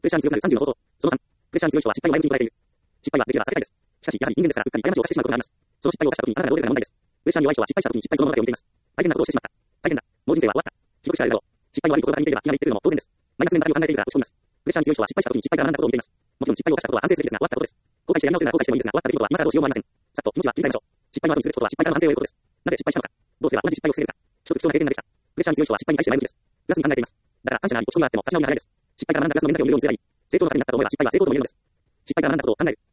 プレッシャーに強くなる30の方法。その3、プレッシャーに強い人は失敗を前向きに捉えている。失敗はできれば避けたいです。しかし、やはり人間ですから、うっかり過ちを犯してしまうことがあります。その失敗を犯した時にあなたがどう出るかが問題です。プレッシャーに弱い人は失敗した時に失敗そのものだけを見ています。大変なことをしてしまった。大変だ。もう人生は終わった。記録してあるだろう。失敗の悪いことが似ていれば気がめいってくるのも当然です。マイナス面ばかりを考えているから落ち込みます。プレッシャーに強い人は失敗した時に失敗から学んだことを見ています。もちろん失敗を犯したことは反省すべきですが終わったことです。後悔してやり直せるなら後悔してもいいですが終わった出来事は今更どうしようもありません。さっと気持ちは切り替えましょう。失敗の後にすることは失敗から反省を得ることです。なぜ失敗したのか。どうすれば同じ失敗を防げるか。一つ貴重な経験ができた。プレッシャーに強い人は失敗に対して前向きです。プラスに考えています。だから感謝なり落ち込みがあっても立ち直りが早いです。失敗から学んだプラスの面だけを見るようにすればいい。成功の糧になったと思えば失敗は成功とも言えるのです。失敗から学んだことを考える。